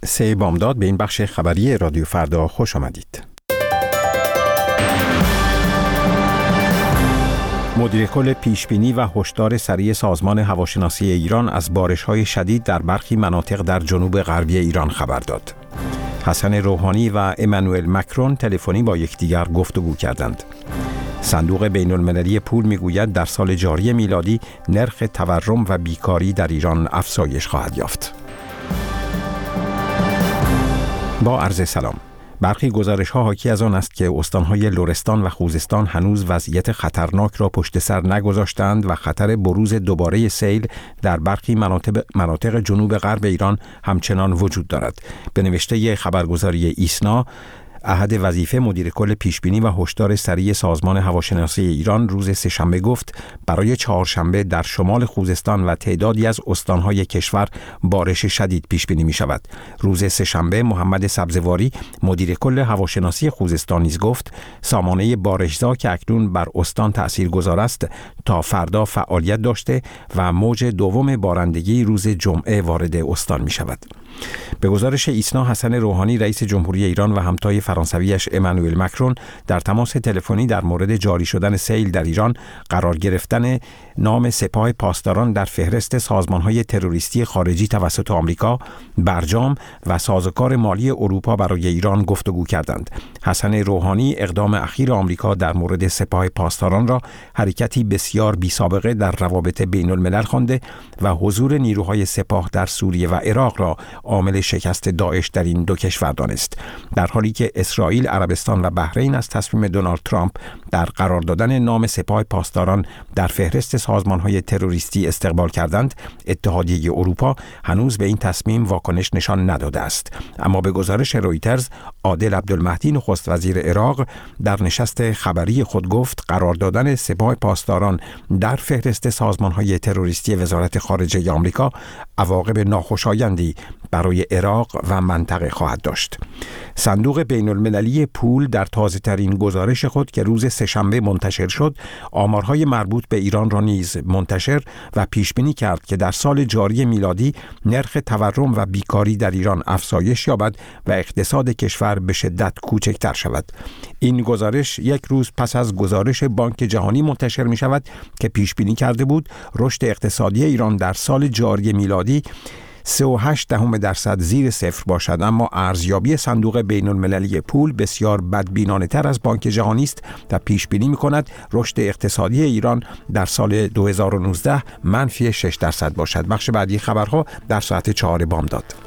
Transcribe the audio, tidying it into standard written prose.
3 بامداد به این بخش خبری رادیو فردا خوش آمدید. مدیر کل پیشبینی و هشدار سریع سازمان هواشناسی ایران از بارش‌های شدید در برخی مناطق در جنوب غربی ایران خبر داد. حسن روحانی و امانوئل مکرون تلفنی با یکدیگر گفتگو کردند. صندوق بین‌المللی پول میگوید در سال جاری میلادی نرخ تورم و بیکاری در ایران افزایش خواهد یافت. با عرض سلام. برخی گزارش‌ها حاکی از آن است که استان‌های لرستان و خوزستان هنوز وضعیت خطرناک را پشت سر نگذاشتند و خطر بروز دوباره سیل در برخی مناطق جنوب غرب ایران همچنان وجود دارد. به نوشته خبرگزاری ایسنا، احد وظیفه مدیر کل پیشبینی و هشدار سریع سازمان هواشناسی ایران روز سه‌شنبه گفت برای چهارشنبه در شمال خوزستان و تعدادی از استان‌های کشور بارش شدید پیش بینی می‌شود. روز سه‌شنبه محمد سبزواری مدیر کل هواشناسی خوزستان نیز گفت سامانه بارشزا که اکنون بر استان تاثیرگذار است تا فردا فعالیت داشته و موج دوم بارندگی روز جمعه وارد استان می‌شود. به گزارش ایسنا، حسن روحانی رئیس جمهوری ایران و همتای فرانسویش امانوئل مکرون در تماس تلفنی در مورد جاری شدن سیل در ایران، قرار گرفتن نام سپاه پاسداران در فهرست سازمان‌های تروریستی خارجی توسط آمریکا، برجام و سازوکار مالی اروپا برای ایران گفتگو کردند. حسن روحانی اقدام اخیر آمریکا در مورد سپاه پاسداران را حرکتی بسیار بی‌سابقه در روابط بین‌الملل خوانده و حضور نیروهای سپاه در سوریه و عراق را عامل شکست داعش در این دو کشور دانست. در حالی که اسرائیل، عربستان و بحرین از تصمیم دونالد ترامپ در قرار دادن نام سپاه پاسداران در فهرست سازمان‌های تروریستی استقبال کردند، اتحادیه اروپا هنوز به این تصمیم واکنش نشان نداده است. اما به گزارش رویترز، عادل عبدالمهدی نخست وزیر عراق در نشست خبری خود گفت قرار دادن سپاه پاسداران در فهرست سازمان‌های تروریستی وزارت خارجه آمریکا عواقب ناخوشایندی برای عراق و منطقه خواهد داشت. صندوق بین‌المللی پول در تازه‌ترین گزارش خود که روز سه‌شنبه منتشر شد، آمارهای مربوط به ایران را نیز منتشر و پیش بینی کرد که در سال جاری میلادی نرخ تورم و بیکاری در ایران افزایش یابد و اقتصاد کشور به شدت کوچکتر شود. این گزارش یک روز پس از گزارش بانک جهانی منتشر می شود که پیش بینی کرده بود رشد اقتصادی ایران در سال جاری میلادی 3.8% زیر صفر باشد، اما ارزیابی صندوق بین‌المللی پول بسیار بدبینانه تر از بانک جهانی است و پیش بینی می‌کند رشد اقتصادی ایران در سال 2019 -6% باشد. بخش بعدی خبرها در ساعت 4 بامداد.